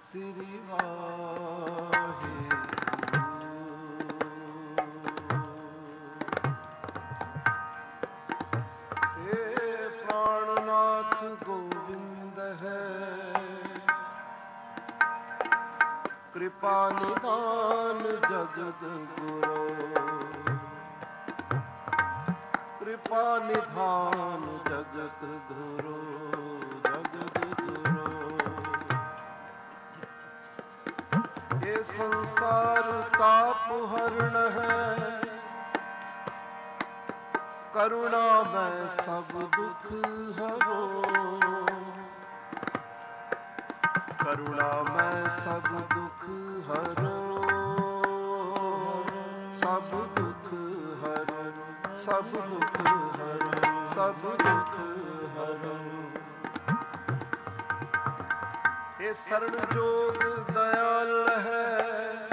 ਸ੍ਰੀ ਵਾਹਿਗੁਰੂ। ਏ ਪ੍ਰਾਣਨਾਥ ਗੋਬਿੰਦ ਹੈ, ਕਿਰਪਾ ਨਿਧਾਨ ਜਗਤ ਗੁਰੂ। ਕਿਰਪਾ ਨਿਧਾਨ ਜਗਤ ਗੁਰੂ, ਜਗਤ ਗੁਰੂ। ਇਹ ਸੰਸਾਰ ਤਾਪ ਹਰਨ ਹੈ, ਕਰੁਣਾ ਮੈਂ ਸਭ ਦੁਖ ਹਰੋ। ਕਰੁਣਾ ਮੈਂ ਸਭ ਦੁਖ ਹਰੋ, ਸਭ ਦੁਖ ਹਰੋ, ਸਭ ਦੁਖ ਹਰੋ, ਸਭ ਦੁਖ ਹਰੋ। ਇਹ ਸਰਣ ਜੋਗ ਦਇਆਲ ਹੈ,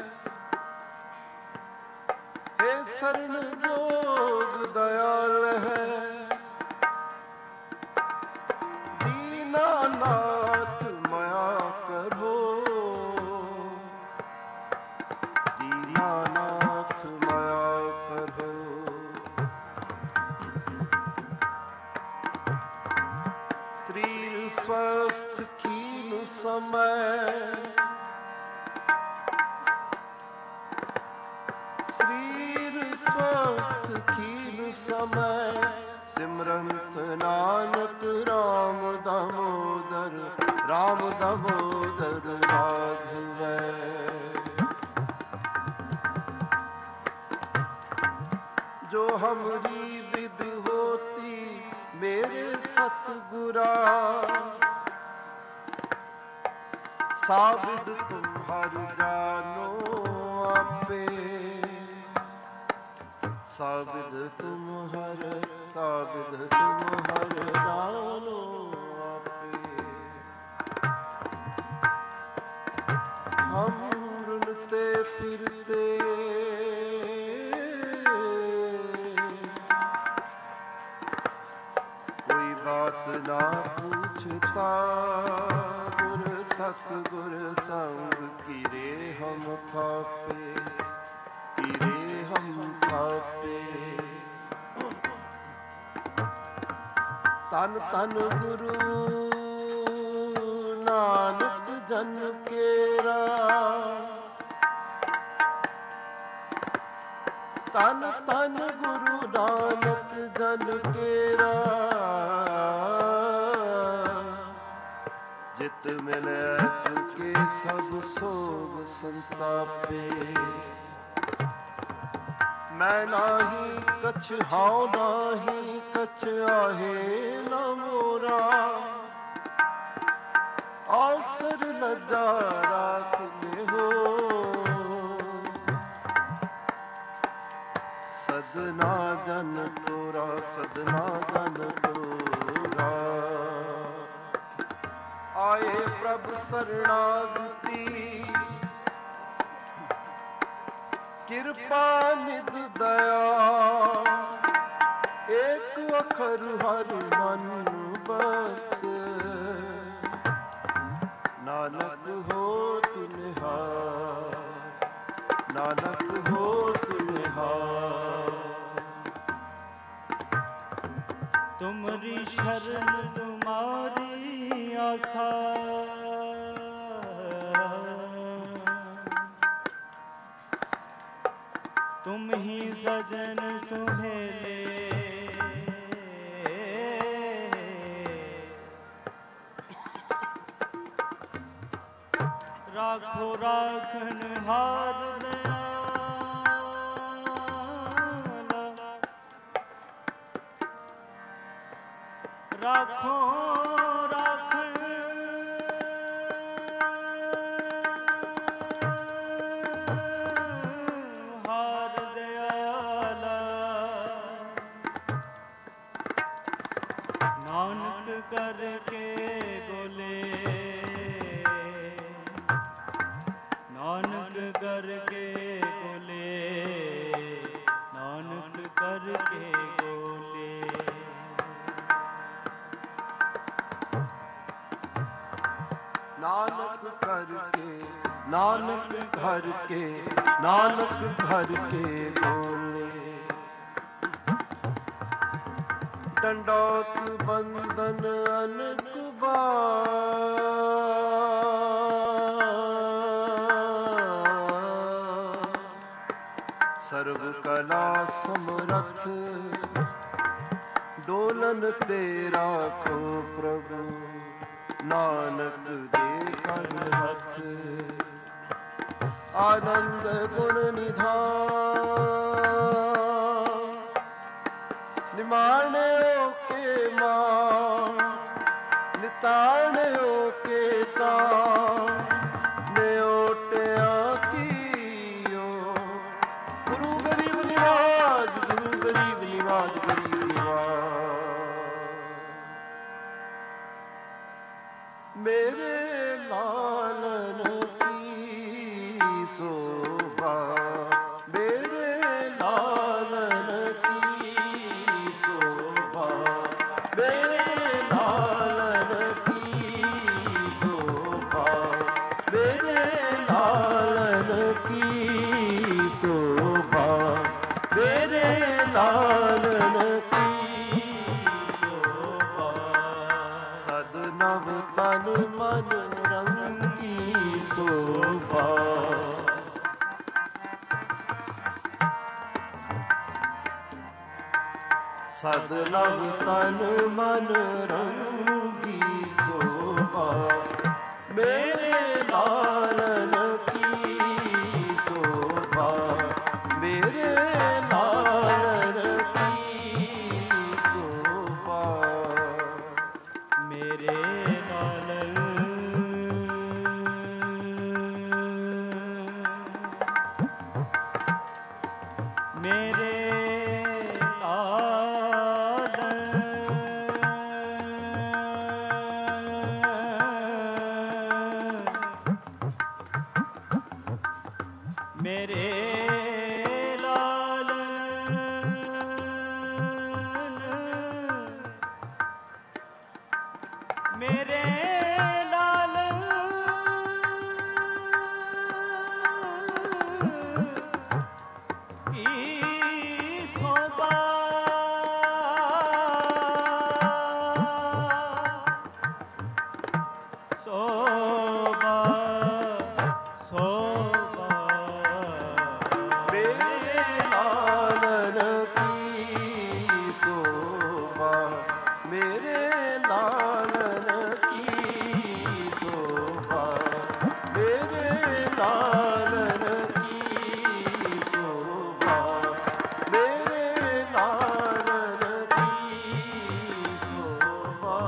ਇਹ ਸਰਣ ਜੋਗ ਦਇਆਲ ਹੈ। ਦੀਨਾਨਾਥ ਮਾਇਆ ਕਰੋ, ਦੀਨਾਨਾਥ ਮਾਇਆ ਕਰੋ। ਸਰੀਰ ਸਵਸਥ ਖੀਨ ਸਮੈ, ਸਰੀਰ ਸਵਸਥ ਖੀਨ ਸਮੈ। ਸਿਮਰੰਤ ਨਾਨਕ ਰਾਮ ਦਮੋਦਰ, ਰਾਮ ਦਮੋਦਰ ਰਾਘਵੈ। ਜੋ ਹਮਰੀ ਵਿਦ ਹੋਤੀ ਮੇਰੇ ਸਤਿਗੁਰਾ, ਸਾਬਿਦ ਤੁਮਹਰ ਜਾਨੋ ਆਪੇ। ਸਾਬਿਦ ਤੁਮਹਰ, ਸਾਬਿਦ ਤੁਮਹਰ ਜਾਨੋ ਆਪੇ। ਹਮ ਰੁਲਤੇ ਫਿਰਤੇ ਕੋਈ ਬਾਤ ਨਾ ਪੁੱਛਤਾ। ਗੁਰ ਸਤਿਗੁਰ ਸੰਗ ਕੀਰੇ ਹਮ ਥਾਪੇ, ਕੀਰੇ ਹਮ ਥਾਪੇ। ਤਨ ਤਨ ਗੁਰੂ ਨਾਨਕ ਜਨ ਕੇਰਾ, ਤਨ ਤਨ ਗੁਰੂ ਨਾਨਕ ਜਨ ਕੇਰਾ। ਜਿਤ ਮਿਲੈ ਚੁਕੇ ਸਭ ਸੋਗ ਸੰਤਾਪੇ। ਮੈਂ ਨਾਹੀ ਕਛ ਹਾਉ, ਨਾਹੀ ਕਛ ਆਹੇ ਨ ਮੋਰਾ। ਅਵਸਰ ਲੱਜਾ ਰਾਖ ਲਿਹੋ, ਸਦਨਾ ਜਨ ਤੋਰਾ, ਸਦਨਾ ਜਨ ਤੋਰਾ। ਆਏ ਪ੍ਰਭ ਸਰਣਾਗਤੀ, ਕਿਰਪਾ ਨਿਧ ਦਇਆ। ਏਕ ਅਖਰ ਹਰ ਮਨ ਬਸਤ, ਨਾਨਕ ਹੋਤ ਨਿਹਾਲ, ਨਾਨਕ ਹੋਤ ਨਿਹਾਲ। ਤੁਮਰੀ ਸ਼ਰਨ ਤੁਮਾਰੀ ਆਸਾ, ਤੁਮ ਹੀ ਸਜਨ ਸੁਹੇਲੇ। ਰਾਖੋ ਰਾਖਨ ਹਾਰ ਦਇਆਲਾ, ਰਾਖੋ ਰਾਖਨ ਹਾਰ ਦਇਆਲਾ। ਨਾਨਕ ਕਰਕੇ ਬੋਲੇ, ਨਾਨਕ ਕਰਕੇ ਬੋਲੇ, ਨਾਨਕ ਕਰਕੇ ਬੋਲੇ। ਨਾਨਕ ਕਰਕੇ, ਨਾਨਕ ਘਰ ਕੇ, ਨਾਨਕ ਘਰ ਕੇ ਬੋਲੇ। ਡੰਡੋਤ ਬੰਦਨ ਅਨਕ ਬਾਰ, ਸਰਬ ਕਲਾ ਸਮਰੱਥ, ਡੋਲਨ ਤੇ ਰਾਖੋ ਪ੍ਰਭੂ, ਨਾਨਕ ਦੇ ਕਰ ਹੱਥ। ਆਨੰਦ ਗੁਣ ਨਿਧਾਨ, ਨਿਮਾਣਿਓ ਕੇ ਮਾਂ, ਨਿਤਾਣਿਓ ਕੇ ਤਾਂ, ਨਿਓਟਿਆ ਕੀਓ। ਗੁਰੂ ਗਰੀਬ ਨਿਵਾਜ, ਗੁਰੂ ਗਰੀਬ ਨਿਵਾਜ, ਗਰੀਬ ਨਿਵਾਜ। ਮੇਰੇ ਲਾਲਨ ਕੀ ਸੋਭਾ, ਮੇਰੇ ਲਾਲਨ ਕੀ ਸੋਭਾ, ਮੇਰੇ ਲਾਲਨ ਕੀ ਸੋਭਾ, ਮੇਰੇ ਲਾਲਨ ਕੀ ਸੋਭਾ, ਮੇਰੇ ਲਾਲਨ ਕੀ ਸੋਭਾ। ਸਦ ਨਵ ਤਨ ਮਨ ਰੰਗੀ ਸੋਭਾ, ਸਦ ਨਵ ਤਨ ਮਨ ਰੰਗੀ ਸੋਭਾ, ਮੇਰੇ ਲਾਲਨ ਕੀ ਸੋਭਾ, ਮੇਰੇ ਲਾਲਨ ਕੀ ਸੋਭਾ। ਮੇਰੇ ਲਾਲਨ, ਮੇਰੇ ਮੇਰੇ ਲਾਲਨ, ਮੇਰੇ ਲਾਲਨ ਕੀ ਸੋਭਾ, ਸੋਭਾ, ਸੋਭਾ। ਮੇਰੇ ਲਾਲਨ ਕੀ ਸੋਭਾ, ਮੇਰੇ ਲਾਲਨ ਕੀ ਸੋਭਾ, ਮੇਰੇ ਲਾਲਨ ਕੀ ਸੋਭਾ, ਮੇਰੇ ਲਾਲਨ ਕੀ ਸੋਭਾ।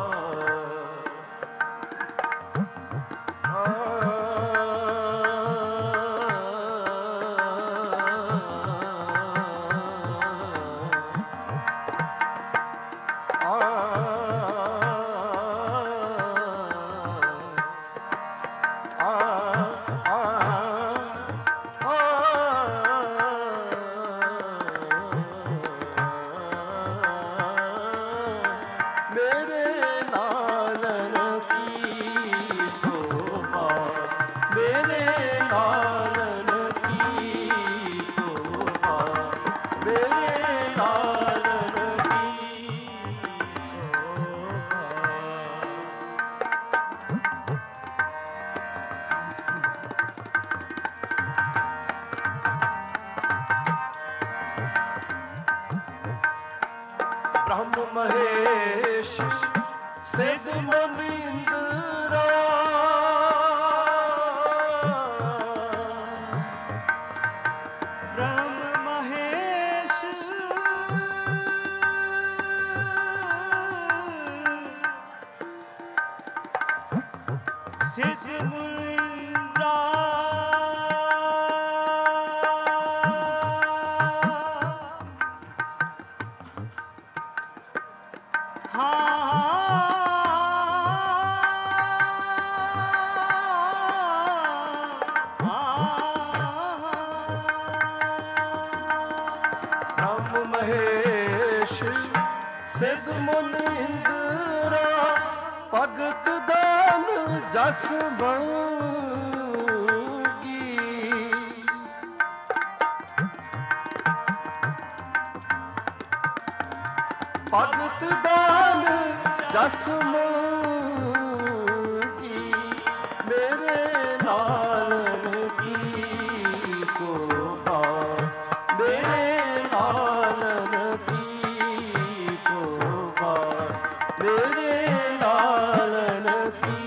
ਮੇਰੇ ਲਾਲਨ ਕੀ ਸੋਭਾ, ਮੇਰੇ ਲਾਲਨ ਕੀ ਸੋਭਾ, ਮੇਰੇ ਲਾਲਨ ਕੀ ਸੋਭਾ। ब्रह्म महेश सिद्ध मनींद्रा, ब्रह्म महेश सिद्ध मुनींद्रा, ब्रह्म महेश सिद्ध मुनींद्रा, भगत दा ਦਾਨ ਜਸ ਮੰਗੀ, ਭਗਤ ਦਾਨ ਜਸ ਮੰਗੀ, ਮੇਰੇ ਲਾਲਨ ਕੀ ਸੋਭਾ, ਮੇਰੇ ਲਾਲਨ ਕੀ ਸੋਭਾ, ਮੇਰੇ ਲਾਲਨ ਕੀ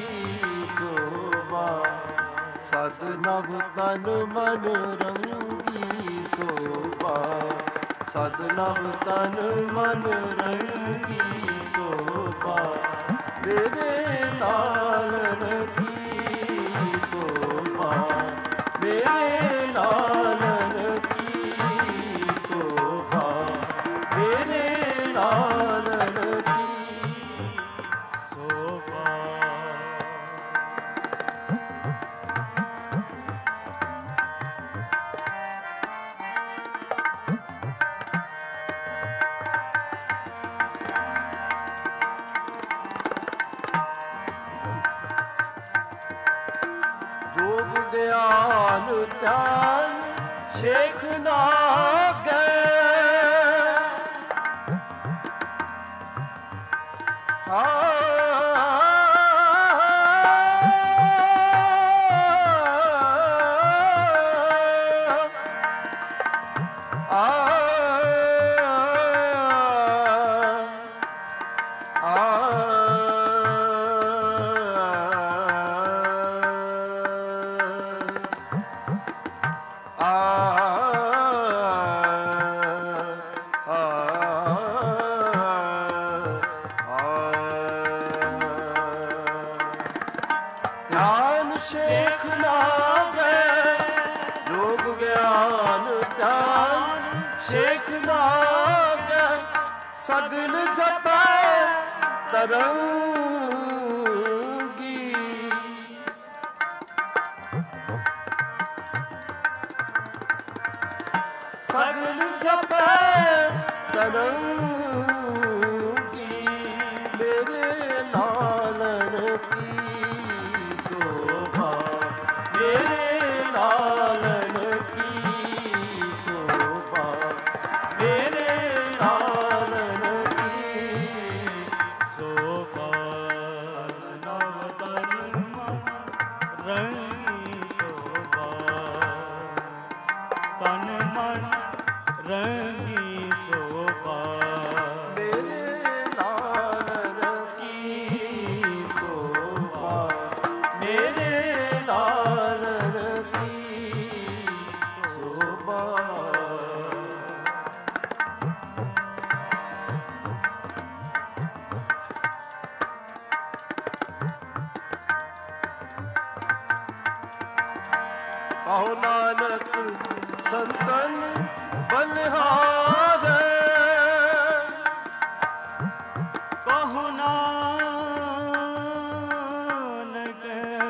ਸੋਭਾ, ਸਦ ਨਭ ਤਨ ਮਨ ਰੰਗੀ ਸੋਭਾ, ਸਦ ਨਭ ਤਨ ਮਨ ਰੰਗੀ ਸੋਭਾ, ਮੇਰੇ ਲਾਲਨ ਕੀ ਸੋਭਾ, ਮੇਰੇ ਲਾਲਨ ਕੀ ਸੋਭਾ, ਮੇਰੇ ਲਾਲਨ ਕੀ ਸੋਭਾ। ਜੋਗ ਗਿਆਨ ਧਿਆਨ ਸ਼ੇਖ ਨਾਗੈ, ਧਿਆਨ ਸ਼ੇਖ ਨਾਗੈ, ਯੋਗ ਗਿਆਨ ਧਿਆਨ ਸ਼ੇਖ ਨਾਗੈ, ਸਗਲ ਜਪੈ ਤਰੰਗੀ, ਸਗਲ ਜਪੈ ਤਰੰਗੀ, ਮੇਰੇ ਲਾਲਨ ਕੀ ਸੋਭਾ, ਮੇਰੇ ਲਾਲਨ ਕੀ ਸੋਭਾ, ਮੇਰੇ ਲਾਲਨ ਕੀ ਸੋਭਾ। ਸਦ ਨਭ ਤਨ ਮਨ ਰੰਗੀ ਸੋਭਾ, ਤਨ ਮਨ ਰੰਗੀ ਸੋਭਾ, ਮੇਰੇ ਲਾਲਨ ਕੀ ਸੋਭਾ, ਮੇਰੇ ਲਾਲਨ ਕੀ ਸੋਭਾ। ਕਹੋ ਨਾਨਕ ਸੰਤਨ ਬਲਿਹਾਰੈ, ਕਹੋ ਨਾਨਕ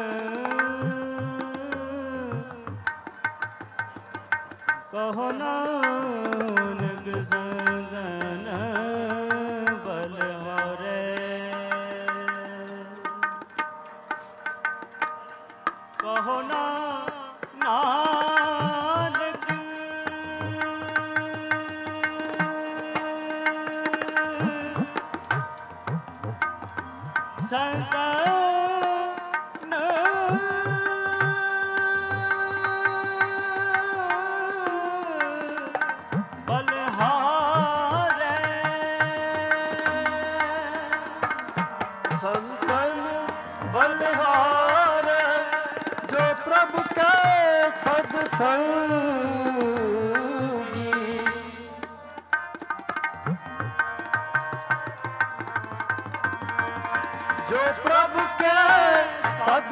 ਕਹੋ ਨਾਨਕ ਸੰਤਨ ਬਲਿਹਾਰੈ, ਕਹੋ ਨਾਨਕ ਸੰਤਨ ਬਲਿਹਾਰੈ, ਸੰਤਨ ਬਲਿਹਾਰੈ, ਜੋ ਪ੍ਰਭ ਕੈ ਸਦ ਸੰਗੀ, ਜੋ ਪ੍ਰਭ ਕੈ ਸਦ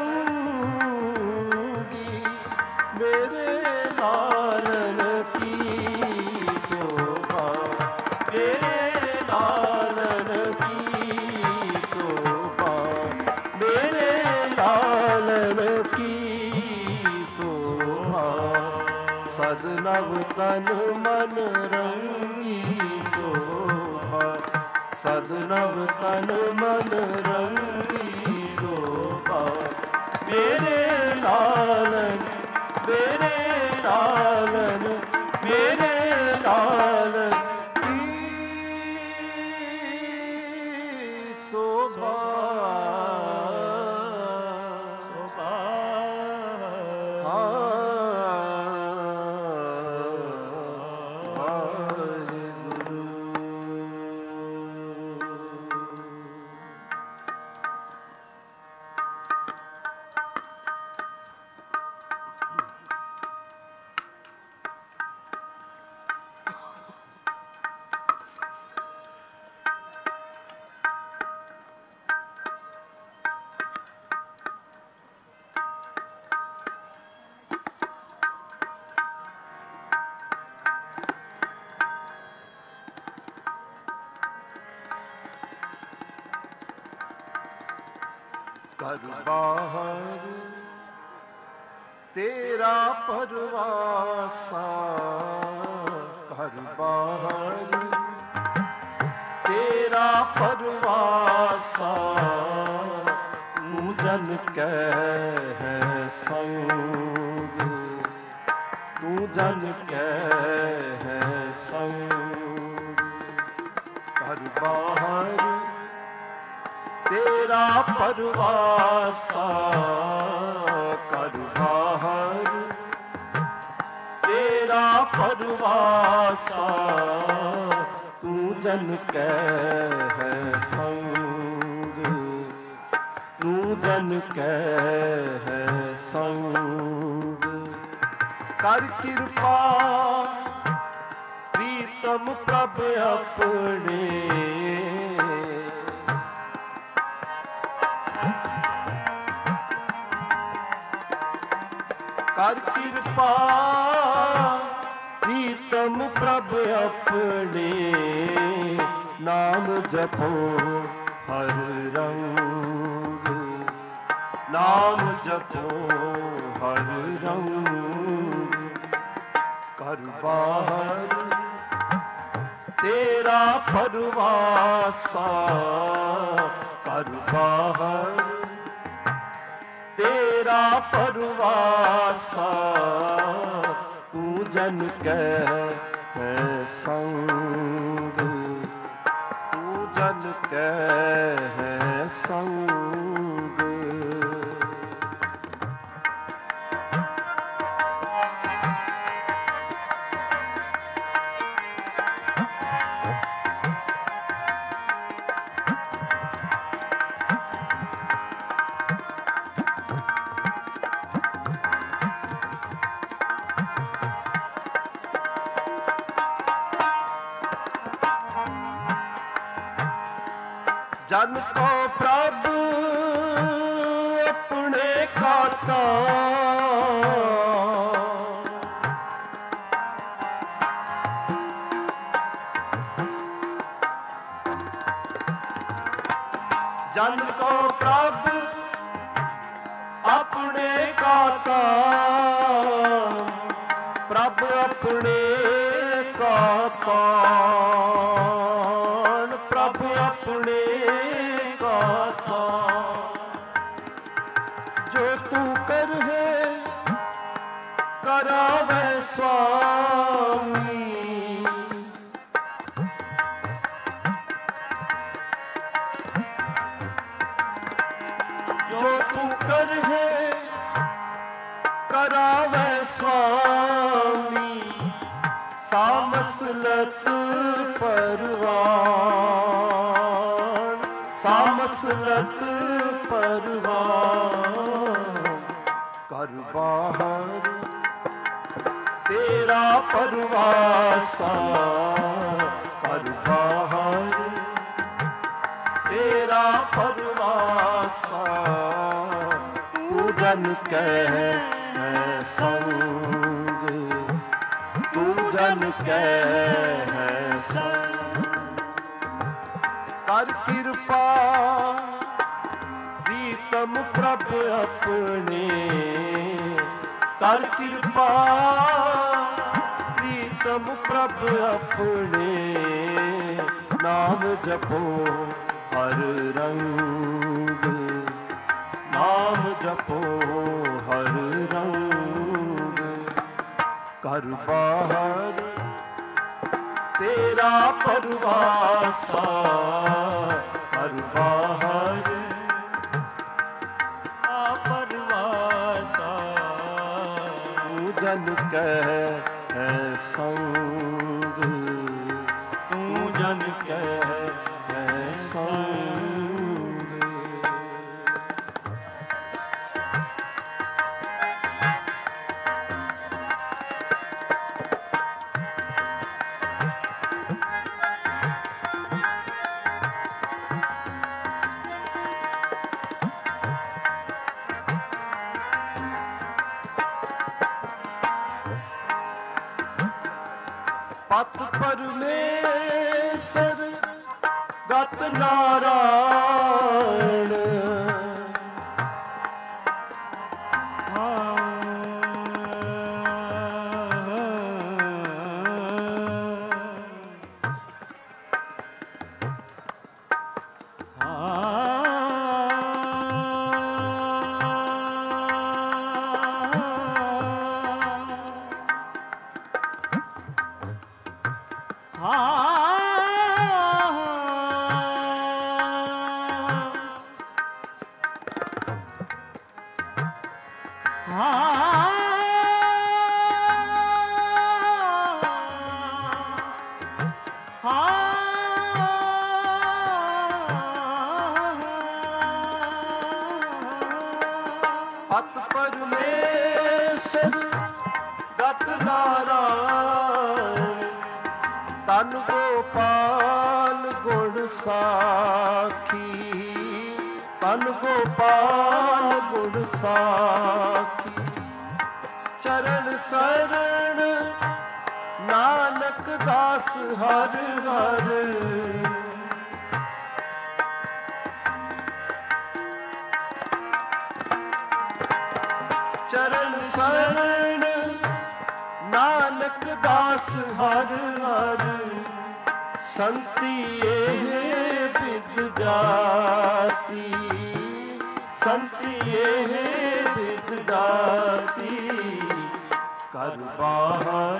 ਸੰਗੀ, ਮੇਰੇ ਲਾਲਨ ਕੀ ਸੋਭਾ, ਮੇਰੇ ਲਾਲਨ ਕੀ ਸੋਭਾ, ਮੇਰੇ ਲਾਲਨ ਕੀ ਸੋਭਾ, ਸਦ ਨਭ ਤਨ ਮਨ ਰੰਗੀ ਸੋਭਾ, ਸਦ ਨਭ ਤਨ ਮਨ ਰੰਗੀ ਮੇਰੇ ਲਾਲਨ ਮੇਰੇ ਲਾਲਨ ਮੇਰੇ ਲਾਲਨ ਕੀ ਸੋਭਾ ਘਰ ਬਾਹਰ ਤੇਰਾ ਪਰਵਾਸਾ ਘਰ ਬਾਹਰ ਤੇਰਾ ਪਰਵਾਸਾ ਤੂੰ ਜਨ ਕਹਿ ਹੈ ਸੰਗ ਤੂੰ ਜਨ ਕਹਿ ਹੈ ਸੰਗ ਘਰ ਬਾਹਰ ਤੇਰਾ ਪਰਵਾਸਾ ਘਰ ਬਾਹਰ ਤੇਰਾ ਪਰਵਾਸਾ ਤੂੰ ਜਨ ਕਹਿ ਹੈ ਸੰਗ ਤੂੰ ਜਨ ਕਹਿ ਹੈ ਸੰਗ ਕਰ ਕਿਰਪਾ ਪ੍ਰੀਤਮ ਪ੍ਰਭ ਆਪਣੇ ਕਰ ਕਿਰਪਾ ਪ੍ਰੀਤਮ ਪ੍ਰਭ ਆਪਣੇ ਨਾਮ ਜਪੋ ਹਰ ਰੰਗ ਨਾਮ ਜਪੋ ਹਰ ਰੰਗ ਘਰ ਬਾਹਰ ਤੇਰਾ ਪਰਵਾਸਾ ਘਰ ਬਾਹਰ ਤੇਰਾ ਪਰਵਾਸਾ ਤੂੰ ਜਨ ਕਹਿ ਹੈ ਸੰਗ ਤੂੰ ਜਨ ਕਹਿ ਹੈ ਸੰਗ ਜਨ ਕੋ ਪ੍ਰਭ ਆਪਣੇ ਕਾਤਾ ਜਨ ਕੋ ਪ੍ਰਭ ਆਪਣੇ ਕਾਤਾ ਪ੍ਰਭ ਆਪਣੇ ਕਾਤਾ ਪ੍ਰਭ ਆਪਣੇ ਜੋ ਤੂੰ ਕਰ ਹੈ ਕਰਾਵੇ ਸੁਆਮੀ ਜੋ ਤੂੰ ਕਰ ਹੈ ਕਰਾਵੇ ਸੁਆਮੀ ਸਾਮਸਲਤ ਪਰਵਾਨ ਸਾਮਸਲਤ ਪਰਵਾਨ ਘਰ ਬਾਹਰ ਤੇਰਾ ਪਰਵਾਸਾ ਘਰ ਬਾਹਰ ਤੇਰਾ ਪਰਵਾਸਾ ਤੂੰ ਜਨ ਕਹਿ ਹੈ ਸੰਗ ਤੂੰ ਜਨ ਕਹਿ ਹੈ ਸੰਗ ਕਰ ਕਿਰਪਾ ਪ੍ਰੀਤਮ ਪ੍ਰਭ ਆਪਣੇ ਕਰ ਕਿਰਪਾ ਪ੍ਰੀਤਮ ਪ੍ਰਭ ਆਪਣੇ ਨਾਮ ਜਪੋ ਹਰ ਰੰਗ ਨਾਮ ਜਪੋ ਹਰ ਰੰਗ, ਘਰ ਬਾਹਰ ਤੇਰਾ ਪਰਵਾਸਾ, ਘਰ ਬਾਹਰ ਪਰਵਾਸਾ। ਤੂੰ ਜਨ ਕਹਿ ਹੈ ਸੰਗ, ਤੂੰ ਜਨ ਕਹਿ ਹੈ ਸੰਗ। ਪਤ ਪਰਮੇਸ਼ਰ ਗਤ ਨਾਰਾਇਣ, ਪਤ ਪਰਮੇਸ਼ਰ ਗਤ ਨਾਰਾਇਣ, ਤਨ ਗੋਪਾਲ ਗੁਣ ਸਾਖੀ, ਤਨ ਗੋਪਾਲ ਗੁਣ ਸਾਖੀ। ਚਰਨ ਸਰਣ ਨਾਨਕ ਦਾਸ ਹਰ ਹਰ, ਚਰਨ ਸਰਣ ਨਾਨਕ ਦਾਸ ਹਰ ਹਰ। ਸੰਤੀ ਇਹ ਬਿਦ ਜਾਤੀ, ਸੰਤੀ ਇਹ ਬਿਦ ਜਾਤੀ। ਘਰ ਬਾਹਰ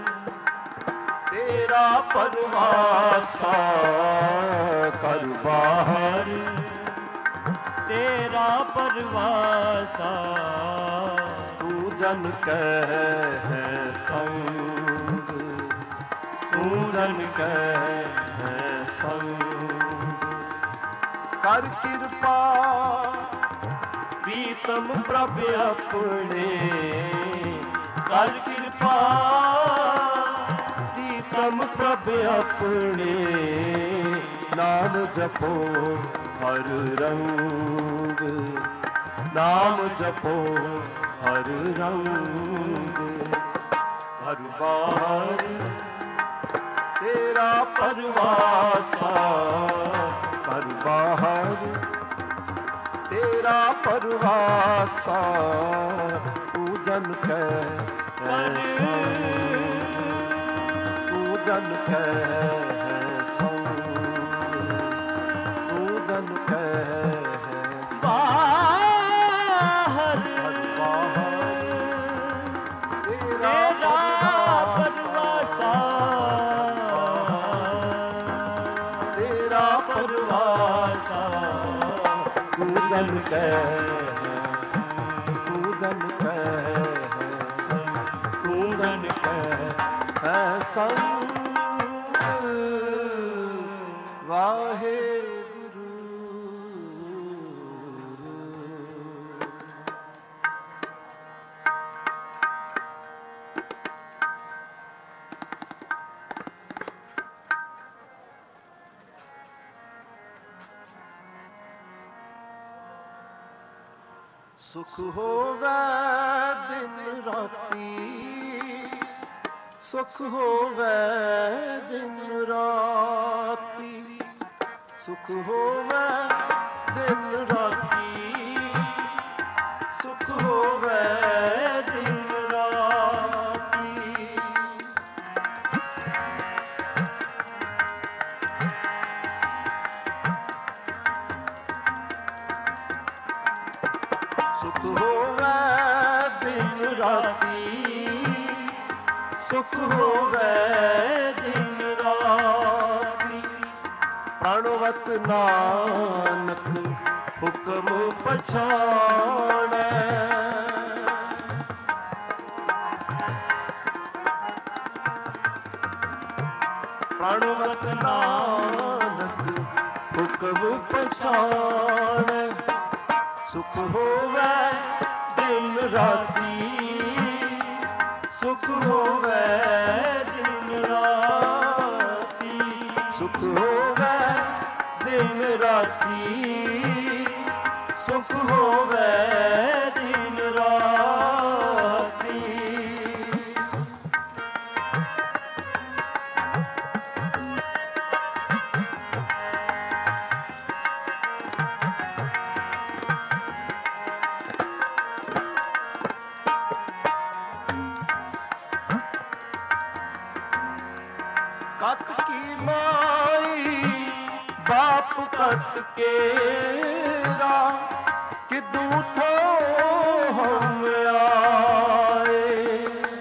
ਤੇਰਾ ਪਰਵਾਸਾ, ਘਰ ਬਾਹਰ ਤੇਰਾ ਪਰਵਾਸਾ। ਤੂੰ ਜਨ ਕਹਿ ਹੈ ਸੰਗ, ਤੂੰ ਜਨ ਕਹਿ ਹੈ ਸੰਗ। ਕਰ ਕਿਰਪਾ ਪ੍ਰੀਤਮ ਪ੍ਰਭ ਆਪਣੇ, ਕਰ ਕਿਰਪਾ ਪ੍ਰੀਤਮ ਪ੍ਰਭ ਆਪਣੇ। ਨਾਮ ਜਪੋ ਹਰ ਰੰਗ, ਨਾਮ ਜਪੋ ਹਰ ਰੰਗ। ਘਰ ਬਾਹਰ ਤੇਰਾ ਪਰਵਾਸਾ, ਘਰ ਬਾਹਰ ਤੇਰਾ ਪਰਵਾਸਾ। ਤੂੰ ਜਨ ਕਹਿ ਸੰਗ, ਤੂੰ ਜਨ ਕਹਿ ਸੰਗ, ਤੂੰ ਜਨ ਕਹਿ ਬਾਹਰ ਤੇਰਾ ਪਰਵਾਸਾ, ਤੇਰਾ ਪਰਵਾਸਾ। ਤੂੰ ਜਨ ਕਹਿ, ਤੂੰ ਜਨ ਕਹਿ, ਤੂੰ ਜਨ ਕਹਿ ਹੈ ਸੰਗ। ਵਾਹਿਗੁਰੂ। ਸੁਖ ਹੋਵੇ ਦਿਨ ਰਾਤੀ, ਸੁਖ ਹੋਵੇ ਦਿਨ ਰਾਤੀ। ਸੁਖ ਹੋਵੇ ਦਿਨ ਰਾਤੀ, ਸੁਖ ਹੋਵੇ ਦਿਨ ਰਾਤੀ। ਸੁਖ ਸੁਖ ਹੋਵੇ ਦਿਨ ਰਾਤੀ। ਪ੍ਰਣਵਤ ਨਾਨਕ ਹੁਕਮ ਪਛਾਣੈ। ਪ੍ਰਣਵਤ ਨਾਨਕ ਹੁਕਮ ਪਛਾਣੈ। ਸੁਖ ਹੋਵੇ ਦਿਨ ਰਾਤੀ, ਸੁਖ ਹੋਵੇ ਦਿਨ ਰਾਤੀ, ਸੁਖ ਹੋਵੇ ਦਿਨ ਰਾਤੀ, ਸੁਖ ਹੋਵੇ ਦਿਨ ਰਾਤੀ। ਕਤ ਕੀ ਮਾਈ ਬਾਪ ਕਤ ਕੇਰਾ, ਕਿਦੂ ਥੋ ਹਮ ਆਏ।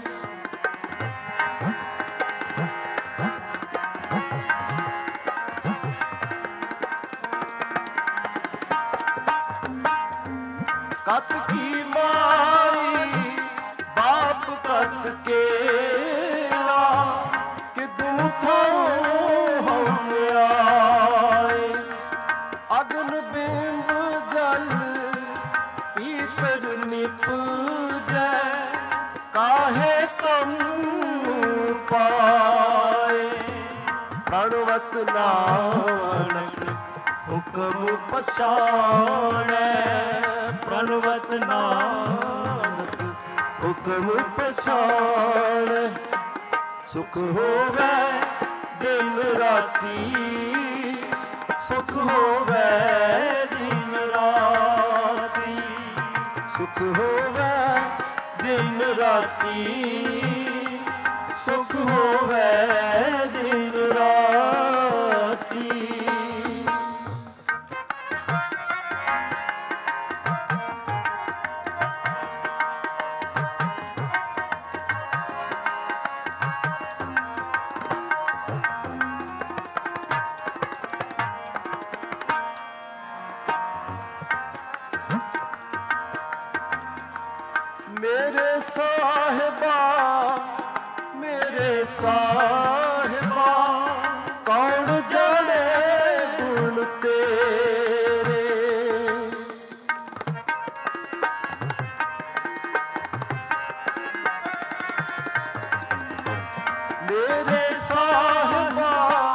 ਕਤ ਕੀ ਮਾਈ ਬਾਪ ਕਤ ਕੇਰਾ, ਕਿਦੂ ਥੋ ਹਮ ਆਏ। ਅਗਨ ਬਿੰਬ ਜਲ ਪੀਤਰ ਨਿਪਜੈ, ਕਾਹੇ ਕਮ ਪਾਏ। ਪ੍ਰਣਵਤ ਨਾਨਕ ਹੁਕਮ ਪਛਾਣੈ। ਪ੍ਰਣਵਤ ਨਾਨਕ ਹੁਕਮ ਪਛਾਣੈ। ਸੁਖ ਹੋਵੇ ਦਿਨ ਰਾਤੀ, ਸੁਖ ਹੋਵੇ ਦਿਨ ਰਾਤੀ, ਸੁਖ ਹੋਵੇ ਦਿਨ ਰਾਤੀ, ਸੁਖ ਹੋਵੇ ਦਿਨ ਰਾਤੀ। ਮੇਰੇ ਸਾਹਿਬਾ, ਮੇਰੇ ਸਾਹਿਬਾ, ਕੌਣ ਜਾਣੇ ਗੁਣ ਤੇਰੇ। ਮੇਰੇ ਸਾਹਿਬਾ,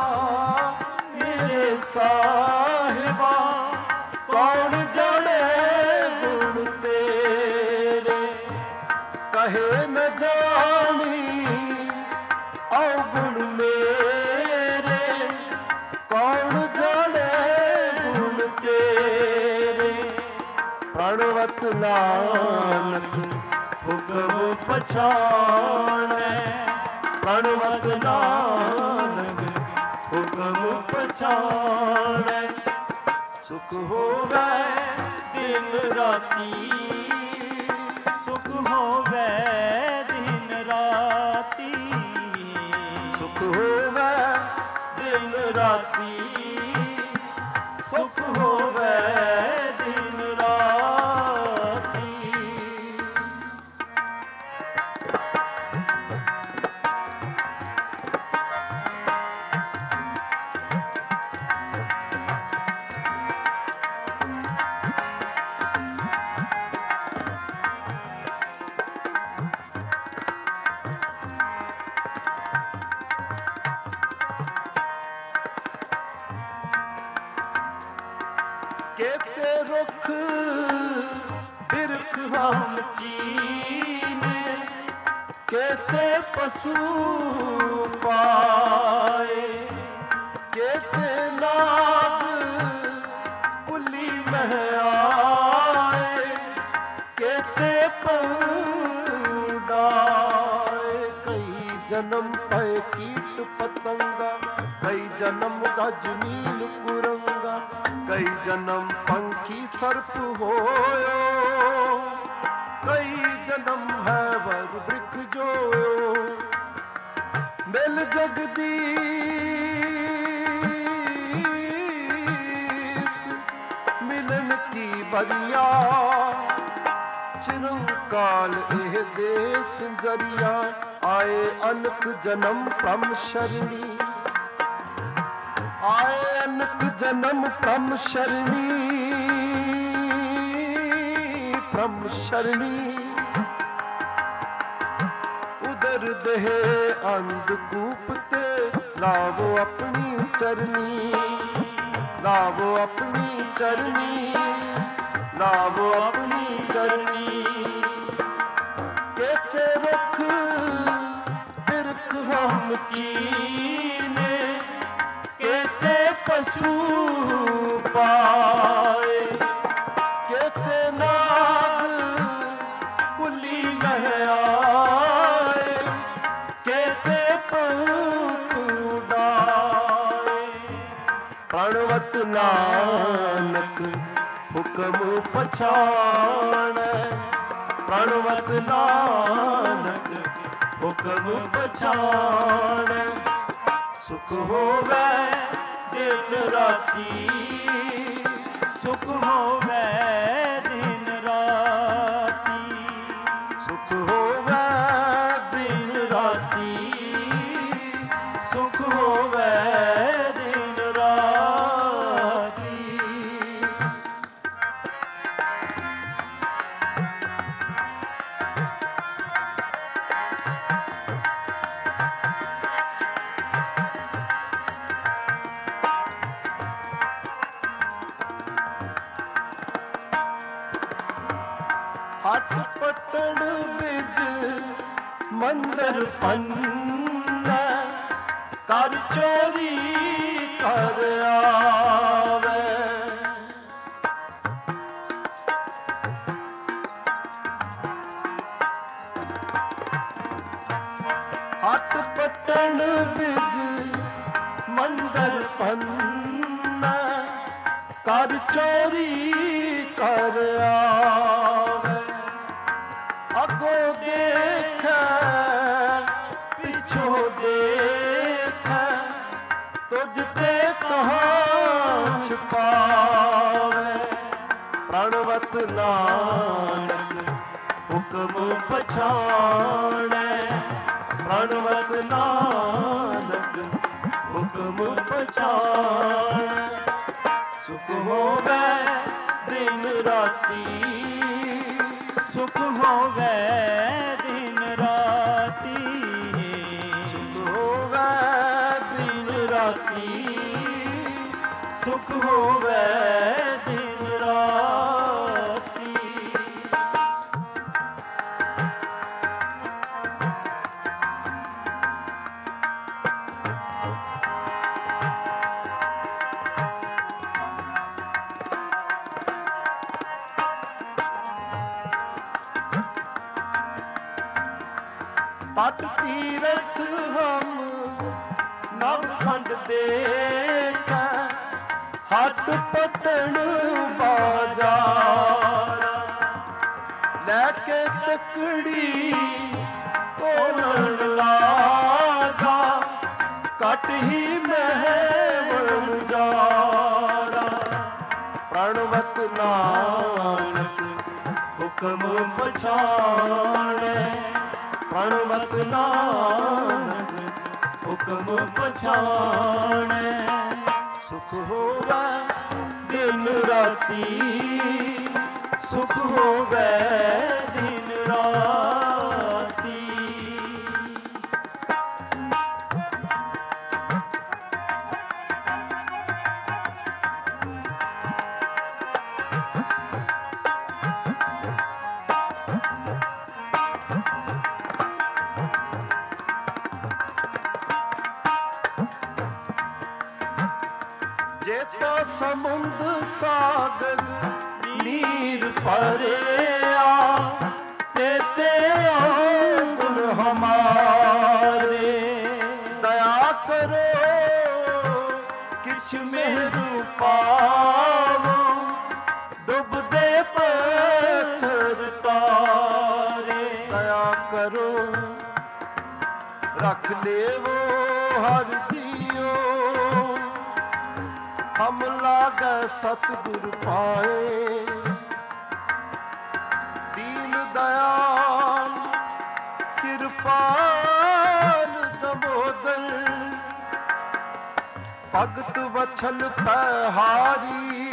ਮੇਰੇ ਸਾਹਿਬਾ, ਕੌਣ ਜਾਣੇ ਗੁਣ ਤੇਰੇ। ਕਹੇ ਨ ਜਾਣੀ ਔਗੁਣ ਮੇਰੇ, ਕੌਣ ਜਾਣੇ ਗੁਣ ਤੇਰੇ। ਪ੍ਰਣਵਤ ਨਾਨਕ ਹੁਕਮ ਪਛਾਣੈ। ਪ੍ਰਣਵਤ ਨਾਨਕ ਹੁਕਮ ਪਛਾਣੈ। ਸੁਖ ਹੋਵੇ ਦਿਨ ਰਾਤੀ, ਸੁਖ ਹੋਵੇ ਦਿਨ ਰਾਤੀ, ਸੁਖ ਹੋਵੇ ਦਿਨ ਰਾਤੀ, ਸੁਖ ਹੋਵੇ ਦਿਨ ਰਾਤੀ। ਕੇਤੇ ਰੁੱਖ ਬਿਰਖ ਹਮ ਚੀਨੇ, ਕੇਤੇ ਪਸ਼ੂ ਪਾਏ। ਕੇਤੇ ਨਾਗ ਕੁਲੀ ਮਹਿ ਆਏ, ਕੇਤੇ ਪਉਡਾਏ। ਕਈ ਜਨਮ ਪਏ ਕੀਟ ਪਤੰਗਾ, ਕਈ ਜਨਮ ਗਜ ਮੀਲ ਕੁਰੰਗਾ, ਕਈ ਜਨਮ ਪੰਖੀ ਸਰਪ ਹੋਇਓ, ਕਈ ਜਨਮ ਹੈ ਵਰ ਬ੍ਰਿਖ ਜੋਇਓ। ਮਿਲ ਜਗਦੀਸ਼ ਮਿਲਨ ਕੀ ਬਰੀਆ ਚਿਰਕਾਲ ਇਹ ਦੇਸ ਜ਼ਰੀਆ ਆਏ ਅਨਕ ਜਨਮ ਪ੍ਰਮ ਸ਼ਰਣੀ ਆਏ ਅਨਕ ਜਨਮ ਪ੍ਰਮ ਸ਼ਰਣੀ ਪ੍ਰਮ ਸ਼ਰਣੀ ਉਦਰ ਦੇਹ ਅੰਧਕੂਪ ਤੇ ਲਾਵੋ ਆਪਣੀ ਚਰਨੀ ਲਾਵੋ ਆਪਣੀ ਚਰਨੀ ਲਾਵੋ ਆਪਣੀ ਚਰਨੀ ਕੇਤੇ ਰੁਖ ਬਿਰਖ ਹਮ ਚੀਨੇ ਕੇਤੇ ਪਸ਼ੂ ਪਾਏ ਕੇਤੇ ਨਾਗ ਕੁਲੀ ਮਹਿ ਆਏ ਕੇਤੇ ਪੰਖ ਉਡਾਏ ਪ੍ਰਣਵਤ ਨਾਨਕ ਹੁਕਮ ਪਛਾਣੈ ਪ੍ਰਣਵਤ ਨਾਨਕ ਹੁਕਮ ਪਛਾਣੈ ਸੁਖ ਹੋਵੈ ਦਿਨ ਰਾਤੀ ਸੁਖ ਹੋਵੈ ਦਿਨ ਰਾਤੀ ਸੁਖ ਹੋਵੈ ਦਿਨ ਰਾਤੀ ਸੁਖ ਹੋਵੈ ਦਿਨ ਰਾਤੀ ਹਟ ਪਟੜ ਬਿਜ ਮੰਦਰ ਪੰਨਾ ਕਰ ਚੋਰੀ ਕਰ ਆਵੇ ਹਟ ਪਟੜ ਬਿਜ ਮੰਦਰ ਪੰਨਾ ਕਰ ਚੋਰੀ ਕਰ ਆਵੇ ਅੱਗੋ ਦੇਖੈ ਪਿਛੋ ਦੇਖੈ ਤੁਝ ਤੇ ਕਹਾਂ ਛੁਪਾਵੇ ਪ੍ਰਣਵਤ ਨਾਨਕ ਹੁਕਮ ਪਛਾਣੈ ਪ੍ਰਣਵਤ ਨਾਨਕ ਹੁਕਮ ਪਛਾਣੈ ਸੁਖ ਹੋਵੈ ਦਿਨ ਰਾਤੀ ਸੁਖ ਹੋਵੈ ਦਿਨ ਰਾਤੀ ਸੁਖ ਹੋਵੈ ਦਿਨ ਰਾਤੀ ਸੁਖ ਹੋਵੈ ਦਿਨ ਰਾਤੀ ਤਟ ਤੀਰਥ ਹਮ ਨਵਖੰਡ ਦੇਖੈ ਹੱਟ ਪਟਣ ਬਾਜ਼ਾਰ ਲੈ ਕੇ ਤਕੜੀ ਤੋਲਣ ਲਾਗਾ ਕਟ ਹੀ ਮਹਿਵਣ ਜਾਰਾ ਪ੍ਰਣਵਤ ਨਾਨਕ ਹੁਕਮ ਪਛਾਣੈ ਪ੍ਰਣਵਤ ਨਾਨਕ ਹੁਕਮ ਪਛਾਣੈ ਸੁਖ ਹੋਵੈ ਦਿਨ ਰਾਤੀ ਸੁਖ ਹੋਵੈ ਦਿਨ ਰਾਤੀ ਜੇਤਾ ਸਮੁੰਦ ਸਾਗਰ ਨੀਰ ਭਰਿਆ ਤੇ ਆਂਗਨ ਹਮਾਰੇ ਦਇਆ ਕਰੋ ਕਿਛ ਮਿਹਰ ਪਾਵੋ ਡੁੱਬਦੇ ਪੱਥਰ ਤਾਰੇ ਦਇਆ ਕਰੋ ਰੱਖ ਲੇਵੋ ਸਤਿਗੁਰ ਪਾਏ। ਦੀਨ ਦਇਆਲ ਕਿਰਪਾਲ ਦਮੋਦਰ, ਭਗਤ ਵਛਲ ਪਹਾਰੀ,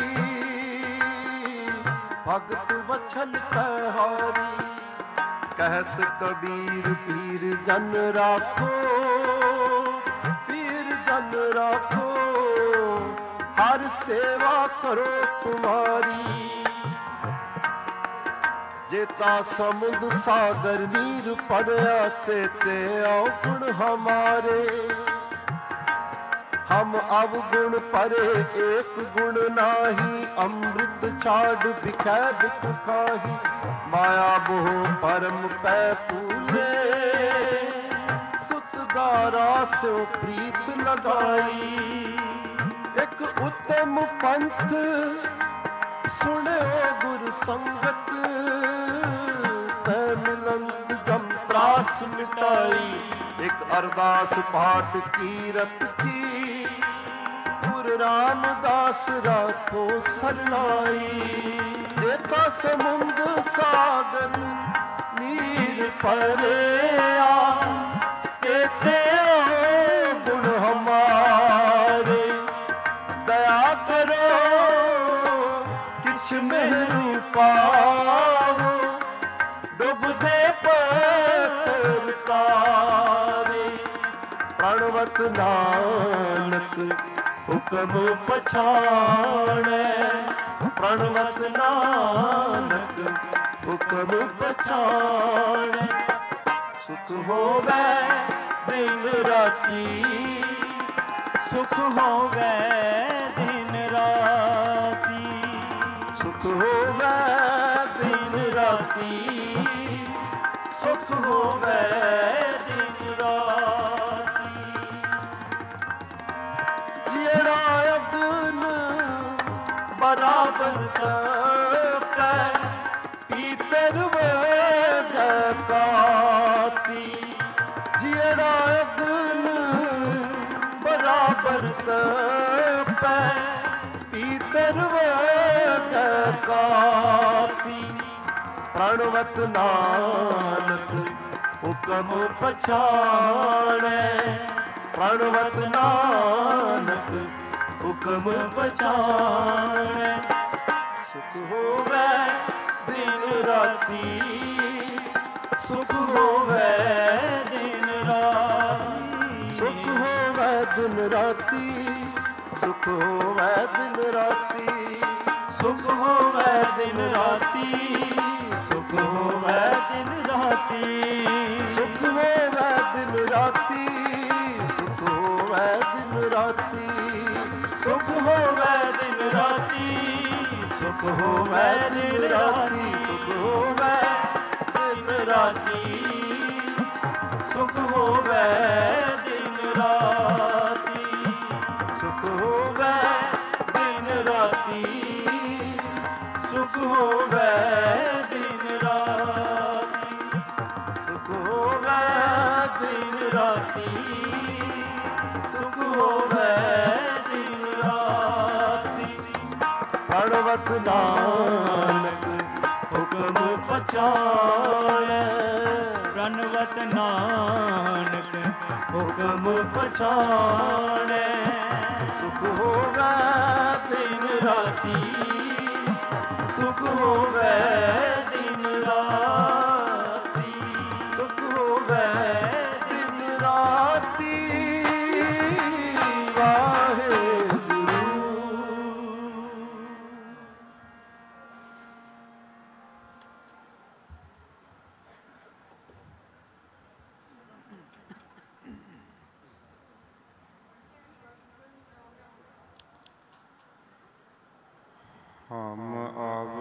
ਭਗਤ ਵਛਲ ਪਹਾਰੀ। ਕਹਿਤ ਕਬੀਰ ਪੀਰ ਜਨ ਰਾਖੋ, ਪੀਰ ਜਨ ਰਾਖੋ, ਹਰ ਸੇਵਾ ਕਰੋ ਤੁਮਾਰੀ। जेता समुद्र सागर नीर पड़या, ते अवगुण हमारे। हम अवगुण परे एक गुण नाही, अमृत छाड़ बिखै बिख खाही। माया मोह परम पै पूरे, सुतदारा स्यो प्रीत लगाई। एक उत्तम पंथ सुनियो गुर संगत, तै मिलंद जम त्रास मिटाई। एक अरदास पाठ कीरत की, गुर रामदास राखो सरनाई। जेता समुंद सागर नीर परया, केते गुण हमारे। दया करो किछ मेरू पावो, डुबदे पत्थर तारे। प्रणवत नानक हुक्म पछाणै, प्रणवत नानक हुक्म पछाणै। सुख होवै दिन राती, सुख होवै दिन राती। सुख होवै दिन राती, सुख होवै दिन राती। जेड़ा अगन बराबर तपै, पीतर वेद काती। जेड़ा अगन बराबर तपै, पीतर वेद काती। प्रणवत नानक हुक्म पछाणै, प्रणवत नानक हुक्म पछाणै। सुख होवै दिन राती, सुख होवै दिन राती। सुख होवै दिन राती, सुख होवै दिन राती। सुख होवै दिन राती, सुख होवै दिन राती। सुख होवै दिन राती, सुख होवै दिन राती। सुख होवै दिन राती, सुख होवै दिन राती। सुख होवै दिन राती, सुख होवै दिन राती। सुख होवै दिन राती, सुख होवै दिन राती। सुख होवै दिन राती, सुख होवै दिन राती। प्रणवत नानक हुक्म पछाणै, प्रणवत नानक हुक्म पछाणै। सुख होवै दिन राती, सुख होवै दिन राती। सुख होवै दिन राती। वाहेगुरु। हम